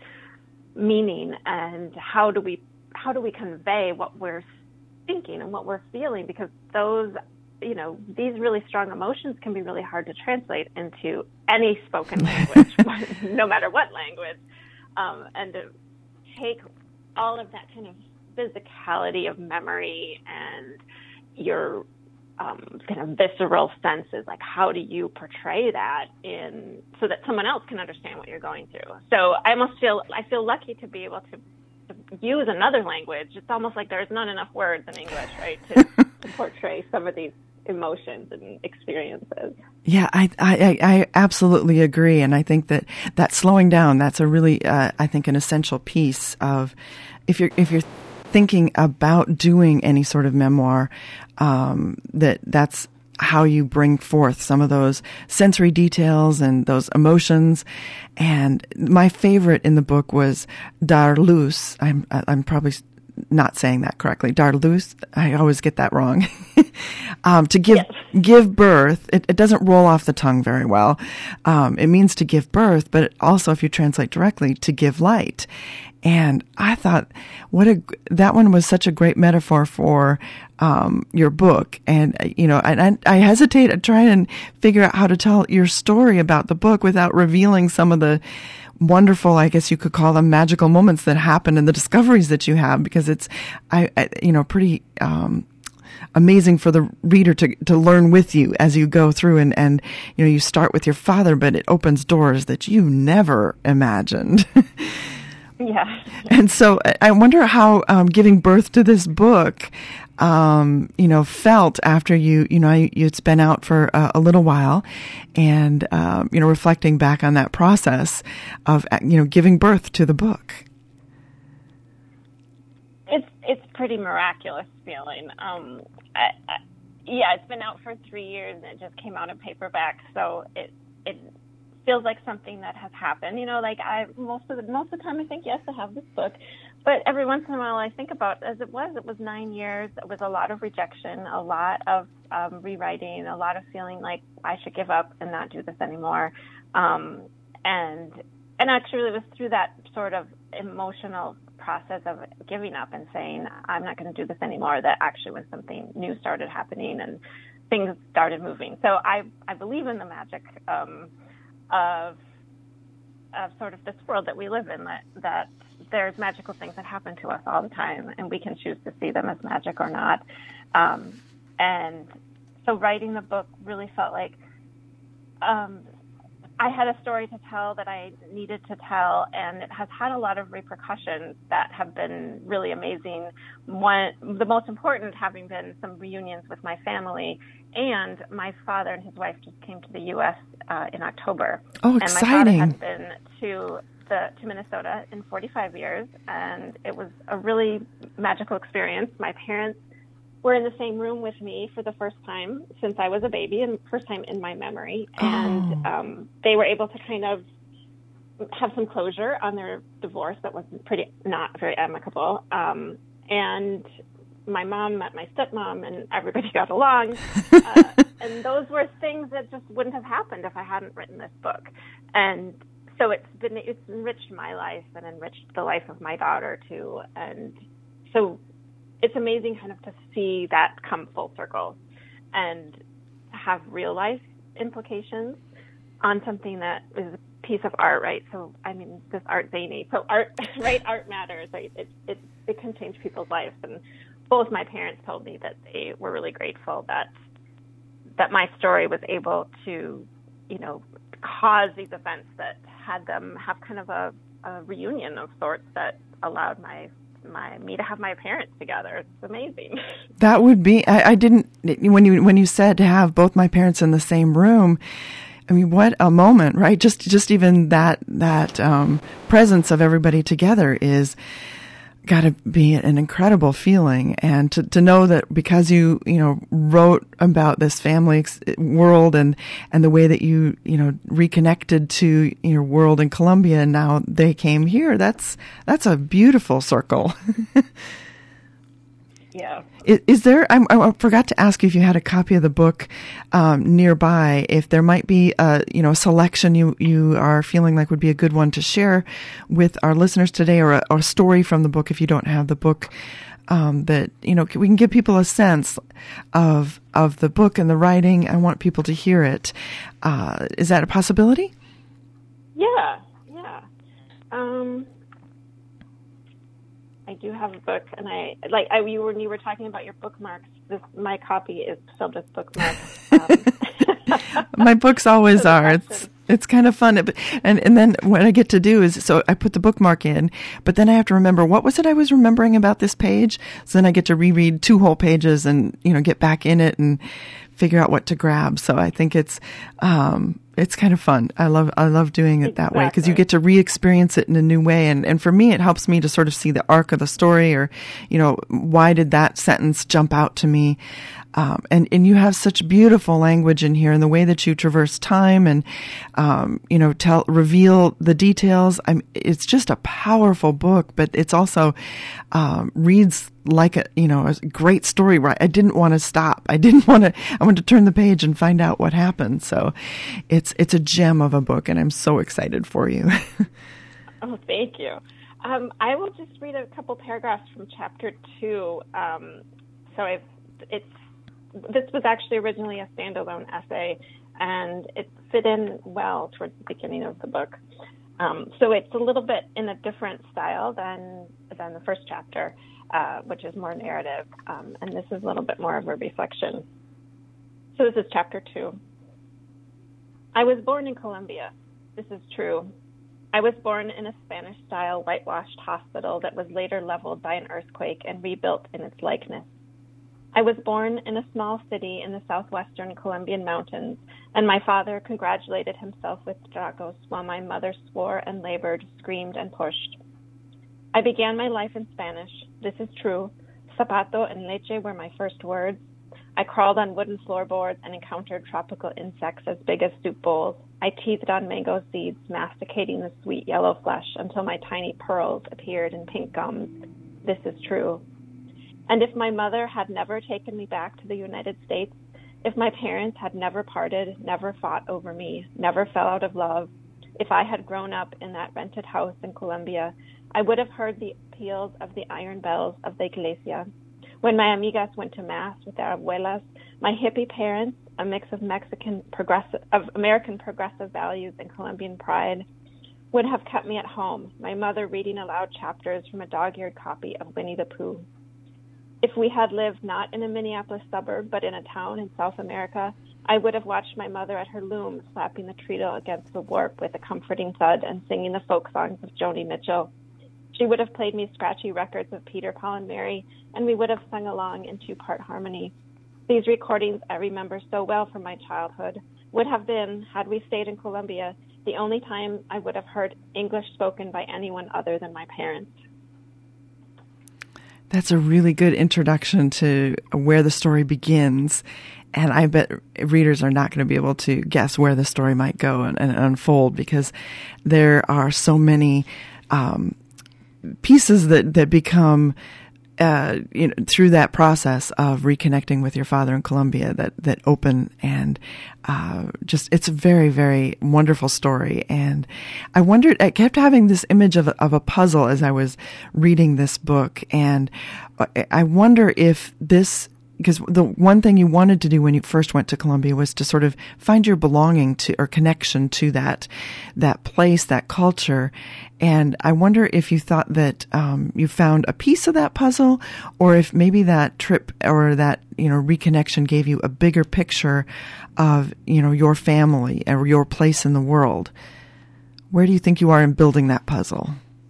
meaning and how do we, how do we convey what we're thinking and what we're feeling, because those, you know, these really strong emotions can be really hard to translate into any spoken language, no matter what language. Um, and to take all of that kind of physicality of memory and your Um, kind of visceral senses, like how do you portray that in so that someone else can understand what you're going through. So I almost feel I feel lucky to be able to, to use another language. It's almost like there's not enough words in English, right, to, to portray some of these emotions and experiences. Yeah, I, I I absolutely agree, and I think that that slowing down, that's a really uh, I think an essential piece of if you're if you're thinking about doing any sort of memoir, um, that that's how you bring forth some of those sensory details and those emotions. And my favorite in the book was dar luz. I'm, I'm probably not saying that correctly. Dar luz. I always get that wrong. um, to give, yes. give birth. It, it doesn't roll off the tongue very well. Um, it means to give birth, but it also, if you translate directly, to give light. And I thought, what a, that one was such a great metaphor for, um, your book. And, you know, and I, I hesitate to try and figure out how to tell your story about the book without revealing some of the wonderful, I guess you could call them magical moments that happen and the discoveries that you have, because it's, I, I you know, pretty, um, amazing for the reader to, to learn with you as you go through and, and, you know, you start with your father, but it opens doors that you never imagined. Yeah. And so I wonder how um, giving birth to this book, um, you know, felt after you, you know, you, it's been out for a, a little while, and um, you know, reflecting back on that process of, you know, giving birth to the book. It's it's pretty miraculous feeling. Um, I, I, yeah, it's been out for three years and it just came out in paperback, so it it. feels like something that has happened. You know, like I, most of the, most of the time I think, yes, I have this book, but every once in a while I think about, as it was, it was nine years. It was a lot of rejection, a lot of um, rewriting, a lot of feeling like I should give up and not do this anymore. Um, and, and actually it was through that sort of emotional process of giving up and saying, I'm not going to do this anymore, that actually when something new started happening and things started moving. So I, I believe in the magic um, of of sort of this world that we live in, that, that there's magical things that happen to us all the time, and we can choose to see them as magic or not. Um, and so writing the book really felt like um, I had a story to tell that I needed to tell, and it has had a lot of repercussions that have been really amazing. One, the most important having been some reunions with my family, and my father and his wife just came to the U S uh, in October. Oh, exciting. And my father has been to the to Minnesota in forty-five years, and it was a really magical experience. My parents were in the same room with me for the first time since I was a baby, and first time in my memory. And oh. um, they were able to kind of have some closure on their divorce that was pretty not very amicable. Um, and my mom met my stepmom, and everybody got along. Uh, and those were things that just wouldn't have happened if I hadn't written this book. And so it's been it's enriched my life and enriched the life of my daughter too. And so it's amazing kind of to see that come full circle and have real life implications on something that is a piece of art, right? So, I mean, this art zany. So art, right? Art matters, right? It, it, it can change people's lives. And both my parents told me that they were really grateful that, that my story was able to, you know, cause these events that had them have kind of a, a reunion of sorts that allowed my my me to have my parents together. It's amazing. That would be I, I didn't when you when you said to have both my parents in the same room, I mean, what a moment, right? Just just even that that um presence of everybody together is got to be an incredible feeling. And to, to know that because you, you know, wrote about this family ex- world and, and the way that you, you know, reconnected to your world in Colombia and now they came here, that's, that's a beautiful circle. Yeah. Is, is there, I, I forgot to ask you if you had a copy of the book um, nearby, if there might be a, you know, a selection you, you are feeling like would be a good one to share with our listeners today, or a, or a story from the book if you don't have the book, um, that, you know, we can give people a sense of, of the book and the writing. I want people to hear it. Uh, is that a possibility? Yeah, yeah. Um, I do have a book, and I like I you when you were talking about your bookmarks. This my copy is filled with bookmarks. Um, my books always are. It's it's kind of fun, and and then what I get to do is so I put the bookmark in, but then I have to remember what was it I was remembering about this page. So then I get to reread two whole pages and you know get back in it and figure out what to grab. So I think it's um, it's kind of fun. I love I love doing it exactly. that way because you get to re-experience it in a new way. And, and for me, it helps me to sort of see the arc of the story, or, you know, why did that sentence jump out to me? Um, and, and you have such beautiful language in here, and the way that you traverse time and, um, you know, tell, reveal the details. I'm, it's just a powerful book, but it's also, um, reads like a, you know, a great story. Right. I didn't want to stop. I didn't want to, I wanted to turn the page and find out what happened. So it's, it's a gem of a book, and I'm so excited for you. Oh, thank you. Um, I will just read a couple paragraphs from chapter two. Um, so I've, it's, this was actually originally a standalone essay, and it fit in well towards the beginning of the book. Um, so it's a little bit in a different style than than the first chapter, uh, which is more narrative, um, and this is a little bit more of a reflection. So this is chapter two. I was born in Colombia. This is true. I was born in a Spanish-style whitewashed hospital that was later leveled by an earthquake and rebuilt in its likeness. I was born in a small city in the southwestern Colombian mountains, and my father congratulated himself with tragos while my mother swore and labored, screamed, and pushed. I began my life in Spanish. This is true. Zapato and leche were my first words. I crawled on wooden floorboards and encountered tropical insects as big as soup bowls. I teethed on mango seeds, masticating the sweet yellow flesh until my tiny pearls appeared in pink gums. This is true. And if my mother had never taken me back to the United States, if my parents had never parted, never fought over me, never fell out of love, if I had grown up in that rented house in Colombia, I would have heard the peals of the iron bells of the iglesia. When my amigas went to Mass with their abuelas, my hippie parents, a mix of Mexican progressive, of American progressive values and Colombian pride, would have kept me at home, my mother reading aloud chapters from a dog-eared copy of Winnie the Pooh. If we had lived not in a Minneapolis suburb, but in a town in South America, I would have watched my mother at her loom, slapping the treadle against the warp with a comforting thud and singing the folk songs of Joni Mitchell. She would have played me scratchy records of Peter, Paul, and Mary, and we would have sung along in two-part harmony. These recordings I remember so well from my childhood would have been, had we stayed in Colombia, the only time I would have heard English spoken by anyone other than my parents. That's a really good introduction to where the story begins. And I bet readers are not going to be able to guess where the story might go and, and unfold, because there are so many um, pieces that, that become, uh, you know, through that process of reconnecting with your father in Colombia that, that open and, uh, just, it's a very, very wonderful story. And I wondered, I kept having this image of, of a puzzle as I was reading this book. And I wonder if this, because the one thing you wanted to do when you first went to Colombia was to sort of find your belonging to or connection to that that place, that culture. And I wonder if you thought that um, you found a piece of that puzzle, or if maybe that trip or that, you know, reconnection gave you a bigger picture of, you know, your family or your place in the world. Where do you think you are in building that puzzle?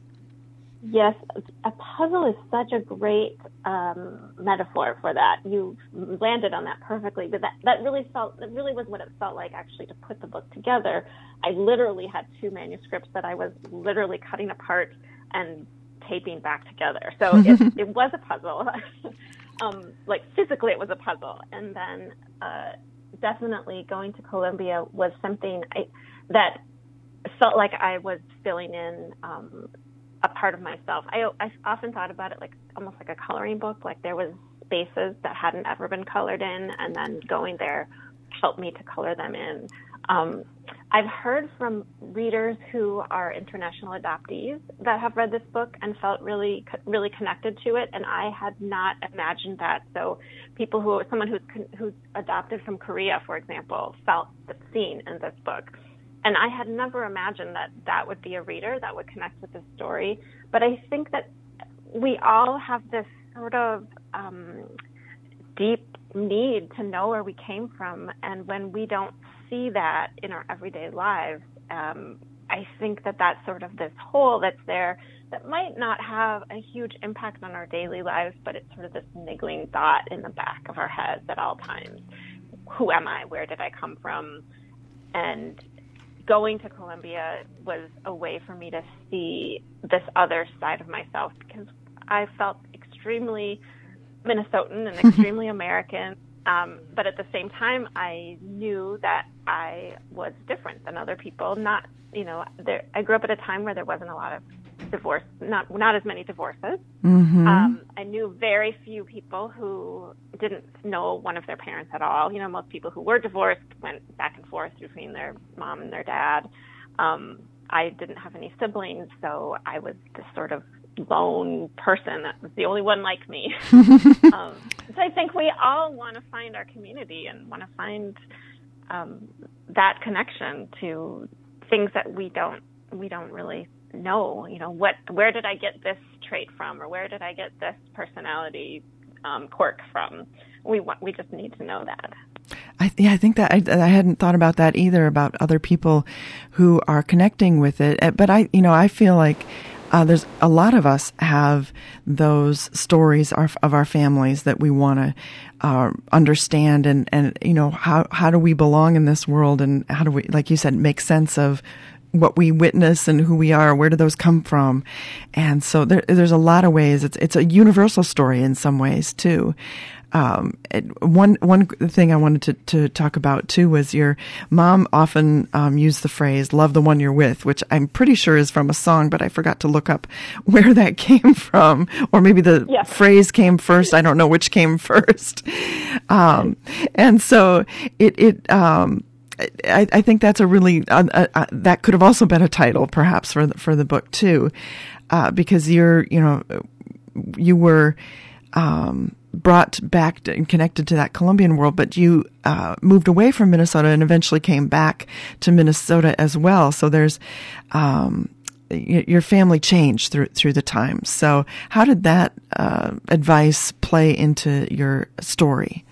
Yes, a puzzle is such a great um, metaphor for that. You landed on that perfectly. But that, that really felt, that really was what it felt like actually to put the book together. I literally had two manuscripts that I was literally cutting apart and taping back together. So it, it was a puzzle. um, like physically it was a puzzle. And then uh, definitely going to Colombia was something I, that felt like I was filling in um, a part of myself. I, I often thought about it like almost like a coloring book, like there was spaces that hadn't ever been colored in, and then going there helped me to color them in. Um, I've heard from readers who are international adoptees that have read this book and felt really, really connected to it, and I had not imagined that. So people who, someone who's who's adopted from Korea, for example, felt seen in this book. And I had never imagined that that would be a reader that would connect with this story. But I think that we all have this sort of um, deep need to know where we came from. And when we don't see that in our everyday lives, um, I think that that's sort of this hole that's there that might not have a huge impact on our daily lives, but it's sort of this niggling thought in the back of our heads at all times. Who am I? Where did I come from? And going to Colombia was a way for me to see this other side of myself, because I felt extremely Minnesotan and extremely American. Um, but at the same time, I knew that I was different than other people. Not, you know, there, I grew up at a time where there wasn't a lot of divorce, not not as many divorces. Mm-hmm. Um, I knew very few people who didn't know one of their parents at all. You know, most people who were divorced went back and forth between their mom and their dad. Um, I didn't have any siblings, so I was this sort of lone person that was the only one like me. um, so I think we all want to find our community and want to find um, that connection to things that we don't we don't really know. You know, what where did I get this trait from, or where did I get this personality um, quirk from? We want, we just need to know that. I, yeah, I think that I, I hadn't thought about that either, about other people who are connecting with it. But I, you know, I feel like Uh, there's a lot of us have those stories of, of our families that we want to uh, understand, and, and you know, how how do we belong in this world, and how do we, like you said, make sense of what we witness and who we are. Where do those come from? And so there, there's a lot of ways. It's it's a universal story in some ways too. Um, one, one thing I wanted to, to talk about too was your mom often, um, used the phrase, love the one you're with, which I'm pretty sure is from a song, but I forgot to look up where that came from, or maybe the yeah. phrase came first. I don't know which came first. Um, and so it, it, um, I, I think that's a really, uh, uh, that could have also been a title perhaps for the, for the book too. uh, because you're, you know, you were um, brought back to, and connected to that Colombian world, but you uh, moved away from Minnesota and eventually came back to Minnesota as well. So there's um, y- your family changed through through the time. So how did that uh, advice play into your story?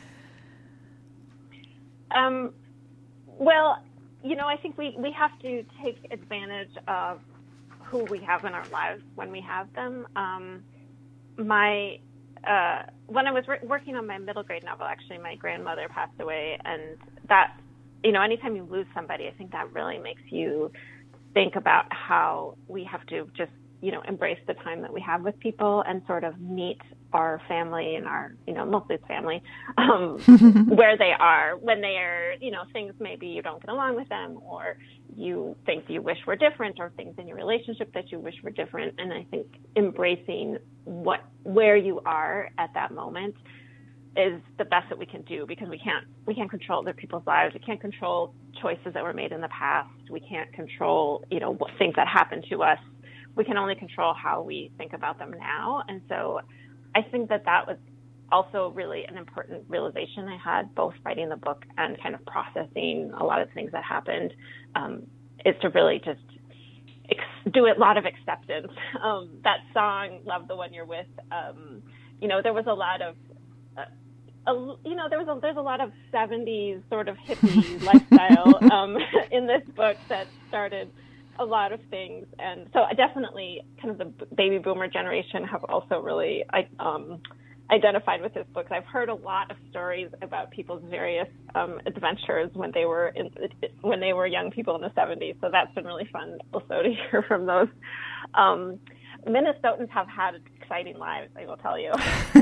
Um, well, you know, I think we, we have to take advantage of who we have in our lives when we have them. Um, my, uh, when I was re- working on my middle grade novel, actually, my grandmother passed away, and that, you know, anytime you lose somebody, I think that really makes you think about how we have to just, you know, embrace the time that we have with people and sort of meet our family and our, you know, mostly it's family, um, where they are when they are, you know, things maybe you don't get along with them, or you think you wish were different, or things in your relationship that you wish were different. And I think embracing what, where you are at that moment is the best that we can do, because we can't, we can't control other people's lives. We can't control choices that were made in the past. We can't control, you know, what things that happen to us. We can only control how we think about them now. And so I think that that was also really an important realization I had, both writing the book and kind of processing a lot of things that happened, um, is to really just ex- do a lot of acceptance. Um, that song, Love the One You're With, um, you know, there was a lot of, uh, a, you know, there was a, there's a lot of seventies sort of hippie lifestyle um, in this book that started a lot of things. And so I definitely kind of the baby boomer generation have also really I, um, identified with this book. I've heard a lot of stories about people's various um, adventures when they were in, when they were young people in the seventies. So that's been really fun also to hear from those. Um, Minnesotans have had exciting lives, I will tell you.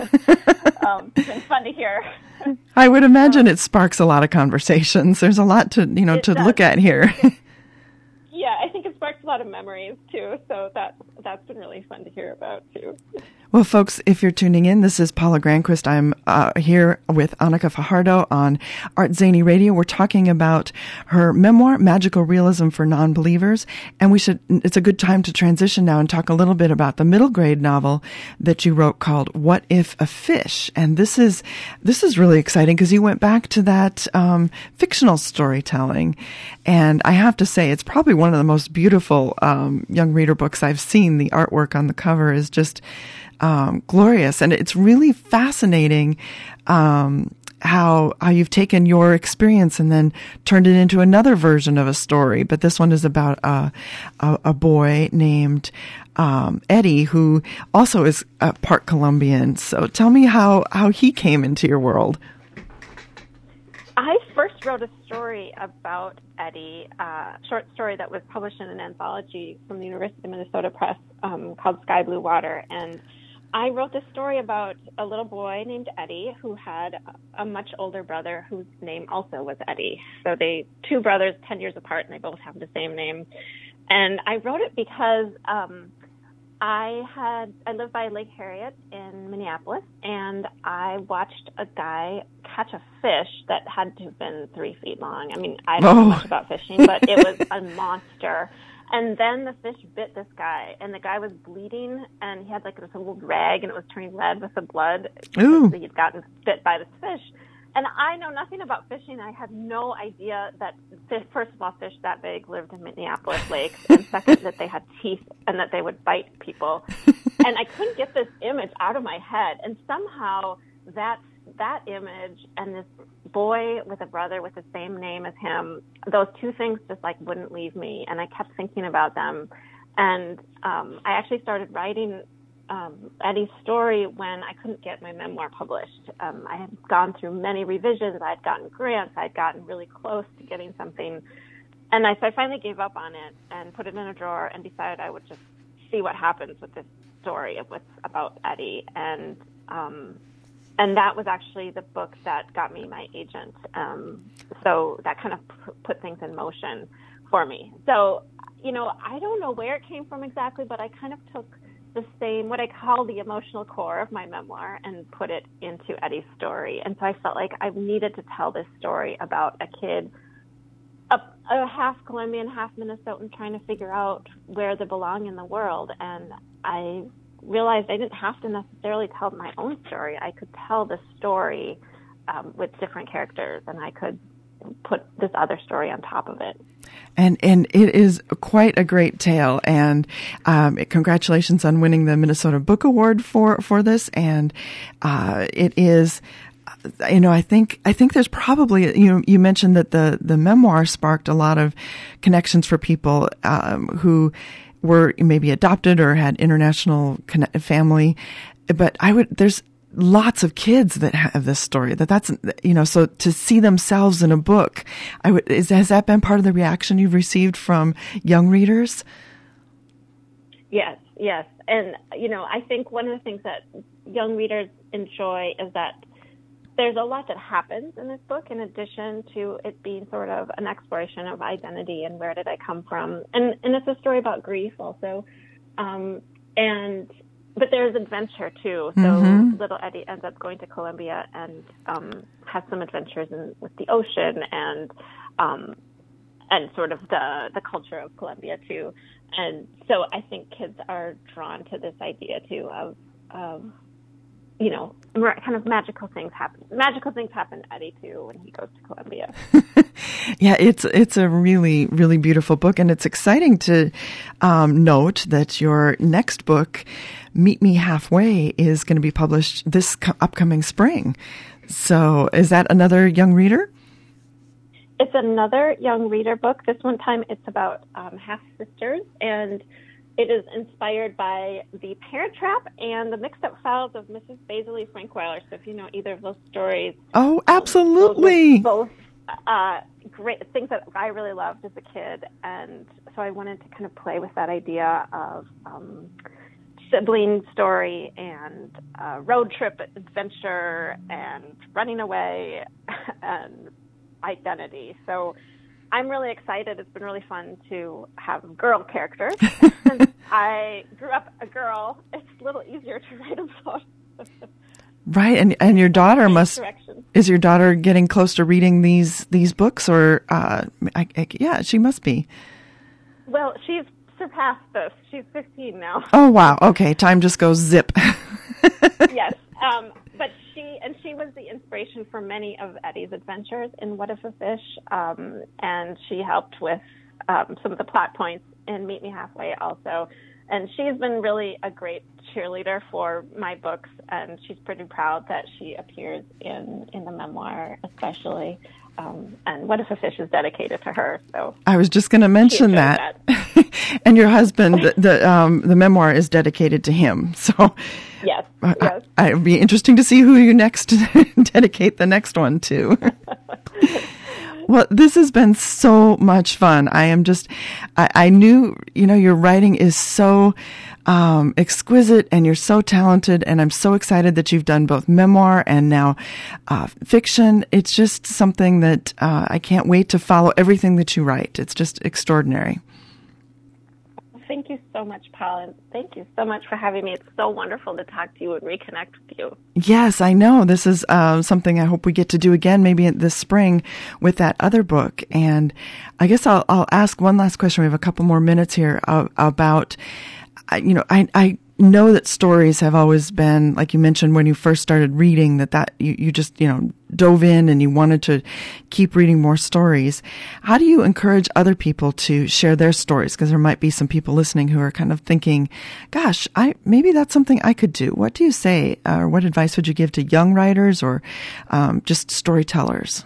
um, it's been fun to hear. I would imagine um, it sparks a lot of conversations. There's a lot to, you know, to does. look at here. Yeah, I think it sparks a lot of memories, too. So that, that's been really fun to hear about, too. Well, folks, if you're tuning in, this is Paula Granquist. I'm uh, here with Annika Fajardo on Art Zany Radio. We're talking about her memoir, Magical Realism for Non-Believers. And we should, it's a good time to transition now and talk a little bit about the middle grade novel that you wrote called What If a Fish? And this is, this is really exciting because you went back to that um, fictional storytelling. And I have to say, it's probably one of the most beautiful um, young reader books I've seen. The artwork on the cover is just Um, glorious. And it's really fascinating, um, how, how you've taken your experience and then turned it into another version of a story. But this one is about, uh, a, a boy named, um, Eddie, who also is a part Colombian. So tell me how, how he came into your world. I first wrote a story about Eddie, a uh, short story that was published in an anthology from the University of Minnesota Press, um, called Sky Blue Water. And I wrote this story about a little boy named Eddie who had a much older brother whose name also was Eddie. So they, two brothers, ten years apart, and they both have the same name. And I wrote it because um, I had, I lived by Lake Harriet in Minneapolis, and I watched a guy catch a fish that had to have been three feet long. I mean, I don't oh. know much about fishing, but it was a monster. And then the fish bit this guy, and the guy was bleeding, and he had like this little rag, and it was turning red with the blood. Ooh. He'd gotten bit by this fish. And I know nothing about fishing. I had no idea that, first of all, fish that big lived in Minneapolis lakes, and second, that they had teeth and that they would bite people. And I couldn't get this image out of my head. And somehow that that image and this boy with a brother with the same name as him, those two things just like wouldn't leave me. And I kept thinking about them. And um, I actually started writing um, Eddie's story when I couldn't get my memoir published. Um, I had gone through many revisions. I had gotten grants. I had gotten really close to getting something. And I, so I finally gave up on it and put it in a drawer and decided I would just see what happens with this story with, about Eddie. And um, And that was actually the book that got me my agent. Um, so that kind of p- put things in motion for me. So, you know, I don't know where it came from exactly, but I kind of took the same, what I call the emotional core of my memoir, and put it into Eddie's story. And so I felt like I needed to tell this story about a kid, a, a half Colombian, half Minnesotan, trying to figure out where they belong in the world. And I realized I didn't have to necessarily tell my own story. I could tell the story um, with different characters, and I could put this other story on top of it. And and it is quite a great tale. And um, congratulations on winning the Minnesota Book Award for for this. And uh, it is, you know, I think I think there's probably, you know, you mentioned that the the memoir sparked a lot of connections for people um, who were maybe adopted or had international connect- family. But I would there's lots of kids that have this story, that that's, you know, so to see themselves in a book, I would, is, has that been part of the reaction you've received from young readers? Yes, yes. And, you know, I think one of the things that young readers enjoy is that there's a lot that happens in this book in addition to it being sort of an exploration of identity and where did I come from. And, and it's a story about grief also. Um, and But there's adventure, too. So mm-hmm. little Eddie ends up going to Colombia and um, has some adventures in, with the ocean and um, and sort of the, the culture of Colombia, too. And so I think kids are drawn to this idea, too, of, of you know, kind of magical things happen. Magical things happen to Eddie, too, when he goes to Colombia. Yeah, it's it's a really, really beautiful book. And it's exciting to um, note that your next book, Meet Me Halfway, is going to be published this co- upcoming spring. So is that another young reader? It's another young reader book. This one time it's about um, half-sisters, and it is inspired by The Parent Trap and The Mixed Up Files of Missus Baisley Frankweiler. So if you know either of those stories. Oh, absolutely. Um, both uh, great things that I really loved as a kid. And so I wanted to kind of play with that idea of um, sibling story and uh, road trip adventure and running away and identity. So I'm really excited. It's been really fun to have girl characters. Since I grew up a girl, it's a little easier to write about. Right, and and your daughter must is your daughter getting close to reading these these books, or uh, I, I, yeah, she must be. Well, she's surpassed this. She's fifteen now. Oh wow! Okay, time just goes zip. Yes, um, but she and she was the inspiration for many of Eddie's adventures in What If a Fish, um, and she helped with um, some of the plot points in Meet Me Halfway also. And she's been really a great cheerleader for my books, and she's pretty proud that she appears in, in the memoir, especially. Um, and What If a Fish is dedicated to her. So I was just going to mention that. that. And your husband, the the, um, the memoir is dedicated to him. So yes, uh, yes. I, it would be interesting to see who you next dedicate the next one to. Well, this has been so much fun. I am just, I, I knew, you know, your writing is so um, exquisite and you're so talented, and I'm so excited that you've done both memoir and now uh, fiction. It's just something that uh, I can't wait to follow everything that you write. It's just extraordinary. Thank you so much, Paul, and thank you so much for having me. It's so wonderful to talk to you and reconnect with you. Yes, I know. This is uh, something I hope we get to do again, maybe this spring with that other book. And I guess I'll, I'll ask one last question. We have a couple more minutes here uh, about, uh, you know, I, I know that stories have always been, like you mentioned when you first started reading, that, that you, you just, you know, dove in and you wanted to keep reading more stories. How do you encourage other people to share their stories? Because there might be some people listening who are kind of thinking, gosh, I maybe that's something I could do. What do you say, uh, or what advice would you give to young writers or um, just storytellers?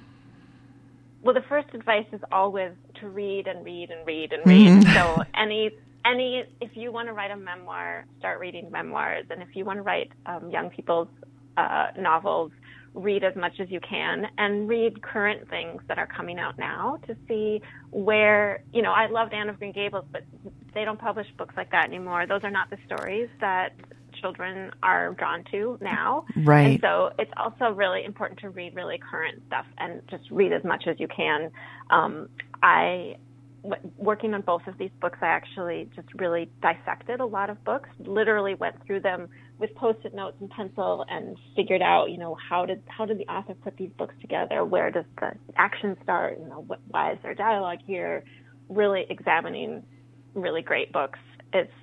Well, the first advice is always to read and read and read and read. Mm-hmm. So any Any, if you want to write a memoir, start reading memoirs. And if you want to write um, young people's uh, novels, read as much as you can and read current things that are coming out now to see where, you know, I loved Anne of Green Gables, but they don't publish books like that anymore. Those are not the stories that children are drawn to now. Right. And so it's also really important to read really current stuff and just read as much as you can. Um, I... Working on both of these books, I actually just really dissected a lot of books, literally went through them with Post-it notes and pencil and figured out, you know, how did how did the author put these books together? Where does the action start? You know, what, why is there dialogue here? Really examining really great books. It's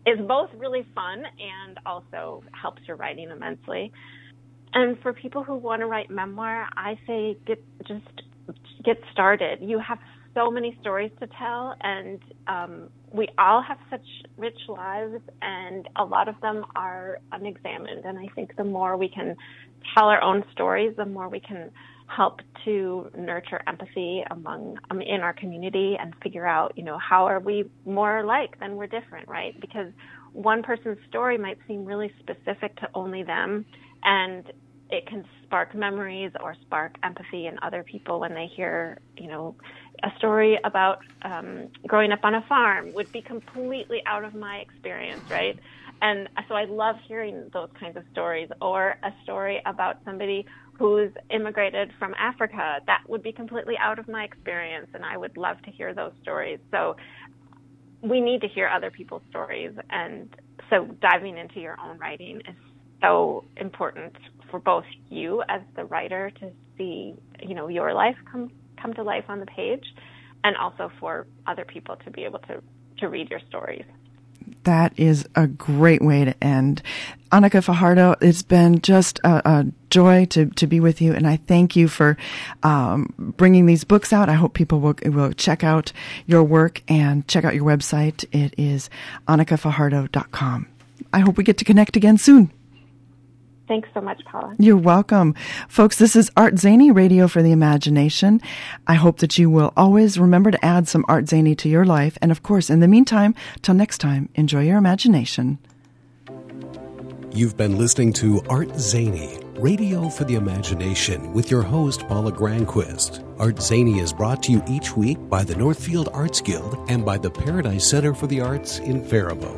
is both really fun and also helps your writing immensely. And for people who want to write memoir, I say get just get started. You have so many stories to tell, and um, we all have such rich lives, and a lot of them are unexamined. And I think the more we can tell our own stories, the more we can help to nurture empathy among um, in our community and figure out, you know, how are we more alike than we're different, right? Because one person's story might seem really specific to only them, and it can spark memories or spark empathy in other people when they hear, you know, a story about um, growing up on a farm would be completely out of my experience, right? And so I love hearing those kinds of stories, or a story about somebody who's immigrated from Africa. That would be completely out of my experience, and I would love to hear those stories. So we need to hear other people's stories, and so diving into your own writing is so important for both you as the writer to see, you know, your life come come to life on the page, and also for other people to be able to, to read your stories. That is a great way to end. Annika Fajardo, it's been just a, a joy to, to be with you, and I thank you for um, bringing these books out. I hope people will, will check out your work and check out your website. It is annika fajardo dot com. I hope we get to connect again soon. Thanks so much, Paula. You're welcome. Folks, this is Art Zaney, Radio for the Imagination. I hope that you will always remember to add some Art Zaney to your life. And of course, in the meantime, till next time, enjoy your imagination. You've been listening to Art Zaney, Radio for the Imagination, with your host, Paula Granquist. Art Zaney is brought to you each week by the Northfield Arts Guild and by the Paradise Center for the Arts in Faribault.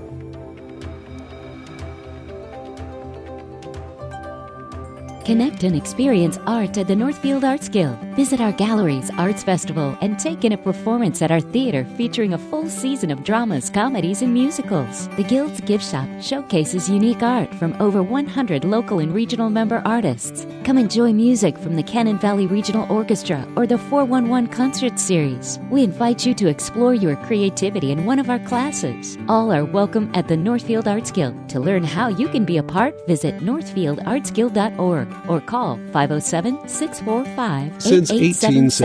Connect and experience art at the Northfield Arts Guild. Visit our galleries, arts festival, and take in a performance at our theater featuring a full season of dramas, comedies, and musicals. The Guild's gift shop showcases unique art from over one hundred local and regional member artists. Come enjoy music from the Cannon Valley Regional Orchestra or the four one one Concert Series. We invite you to explore your creativity in one of our classes. All are welcome at the Northfield Arts Guild. To learn how you can be a part, visit northfield arts guild dot org or call five oh seven, six four five, eight eight seven seven.